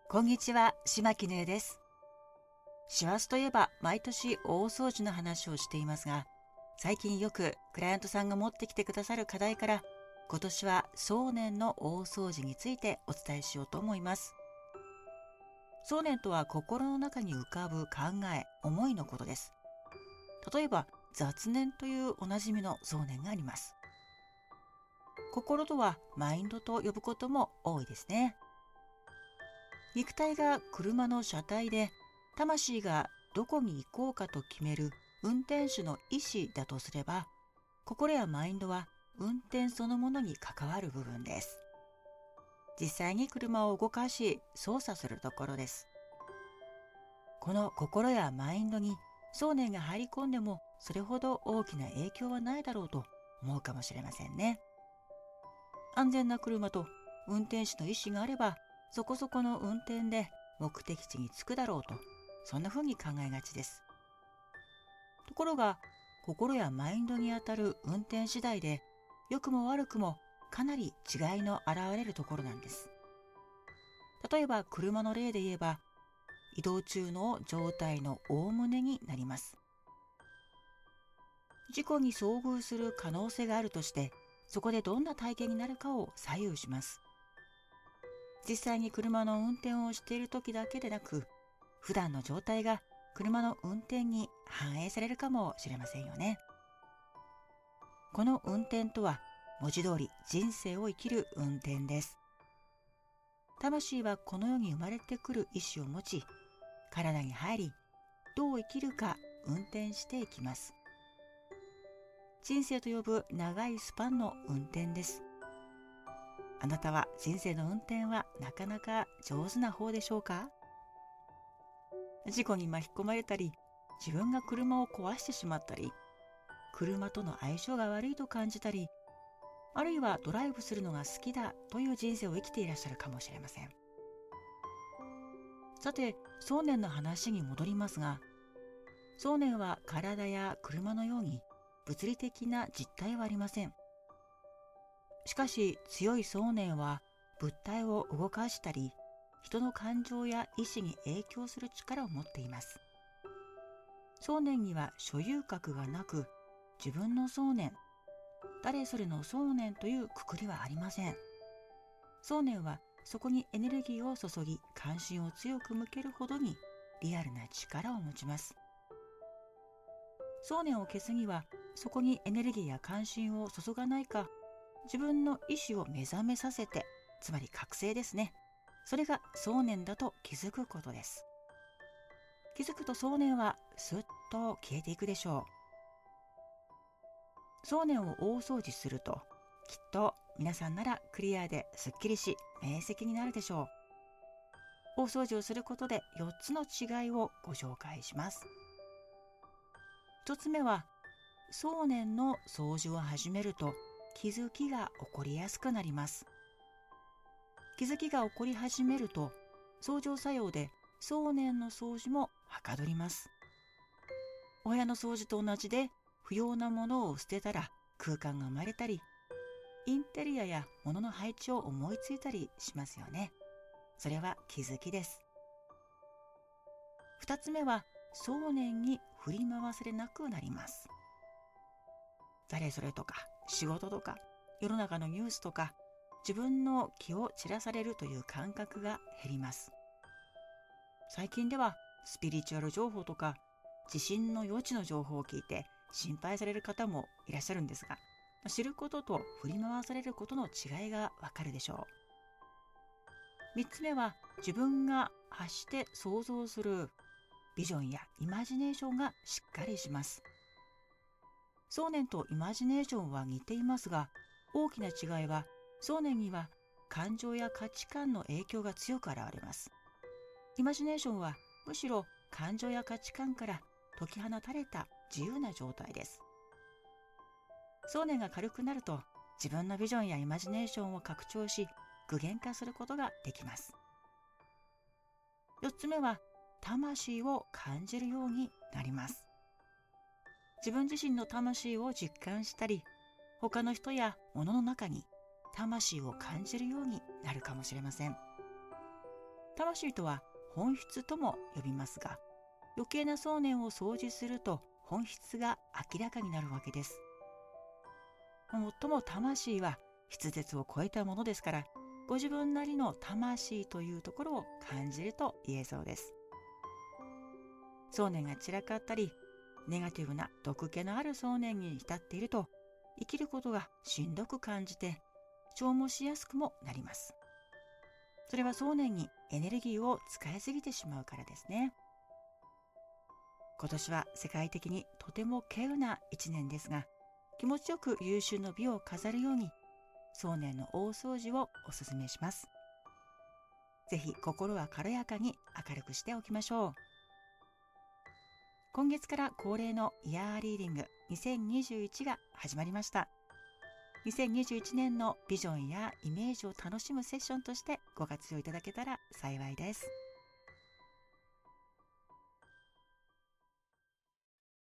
こんにちは、島木ねです。師走といえば毎年大掃除の話をしていますが、最近よくクライアントさんが持ってきてくださる課題から、今年は送年の大掃除についてお伝えしようと思います。送年とは心の中に浮かぶ考え、思いのことです。例えば雑念というおなじみの送年があります。心とはマインドと呼ぶことも多いですね。肉体が車の車体で、魂がどこに行こうかと決める運転手の意思だとすれば、心やマインドは運転そのものに関わる部分です。実際に車を動かし操作するところです。この心やマインドに送念が入り込んでもそれほど大きな影響はないだろうと思うかもしれませんね。安全な車と運転手の意思があれば、そこそこの運転で目的地に着くだろうと、そんな風に考えがちです。ところが、心やマインドにあたる運転次第で、良くも悪くもかなり違いの現れるところなんです。例えば車の例で言えば、移動中の状態のおおむねになります。事故に遭遇する可能性があるとして、そこでどんな体験になるかを左右します。実際に車の運転をしている時だけでなく、普段の状態が車の運転に反映されるかもしれませんよね。この運転とは文字通り人生を生きる運転です。魂はこの世に生まれてくる意志を持ち、体に入り、どう生きるか運転していきます。人生と呼ぶ長いスパンの運転です。あなたは人生の運転はなかなか上手な方でしょうか？事故に巻き込まれたり、自分が車を壊してしまったり、車との相性が悪いと感じたり、あるいはドライブするのが好きだという人生を生きていらっしゃるかもしれません。さて、送念の話に戻りますが、送念は体や車のように物理的な実体はありません。しかし強い送念は物体を動かしたり、人の感情や意志に影響する力を持っています。送念には所有格がなく、自分の送念、誰それの送念というくくりはありません。送念はそこにエネルギーを注ぎ、関心を強く向けるほどにリアルな力を持ちます。送念を消すには、そこにエネルギーや関心を注がないか、自分の意志を目覚めさせて、つまり覚醒ですね。それが送念だと気づくことです。気づくと送念はスッと消えていくでしょう。送念を大掃除すると、きっと皆さんならクリアですっきりし、明晰になるでしょう。大掃除をすることで4つの違いをご紹介します。1つ目は、送念の掃除を始めると気づきが起こりやすくなります。気づきが起こり始めると、相乗作用で送念の掃除もはかどります。お部屋の掃除と同じで、不要なものを捨てたら空間が生まれたり、インテリアや物の配置を思いついたりしますよね。それは気づきです。2つ目は、送念に振り回されなくなります。誰それとか仕事とか世の中のニュースとか、自分の気を散らされるという感覚が減ります。最近ではスピリチュアル情報とか地震の予知の情報を聞いて心配される方もいらっしゃるんですが、知ることと振り回されることの違いがわかるでしょう。3つ目は、自分が発して想像するビジョンやイマジネーションがしっかりします。送念とイマジネーションは似ていますが、大きな違いは、送念には感情や価値観の影響が強く現れます。イマジネーションはむしろ感情や価値観から解き放たれた自由な状態です。送念が軽くなると、自分のビジョンやイマジネーションを拡張し、具現化することができます。4つ目は、魂を感じるようになります。自分自身の魂を実感したり、他の人や物の中に魂を感じるようになるかもしれません。 魂とは本質とも呼びますが、余計な想念を掃除すると本質が明らかになるわけです。もっとも魂は筆舌を超えたものですから、ご自分なりの魂というところを感じると言えそうです。想念が散らかったり、ネガティブな毒気のある想念に浸っていると、生きることがしんどく感じて消耗しやすくもなります。それは想念にエネルギーを使いすぎてしまうからですね。今年は世界的にとても稀有な一年ですが、気持ちよく有終の美を飾るように想念の大掃除をお勧めします。ぜひ心は軽やかに明るくしておきましょう。今月から恒例のイヤーリーディング2021が始まりました。2021年のビジョンやイメージを楽しむセッションとしてご活用いただけたら幸いです。